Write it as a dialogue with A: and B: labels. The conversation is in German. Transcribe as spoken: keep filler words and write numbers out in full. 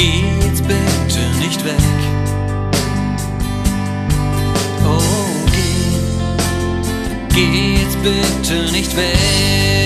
A: Geh jetzt bitte nicht weg. Oh, geh, geh jetzt bitte nicht weg.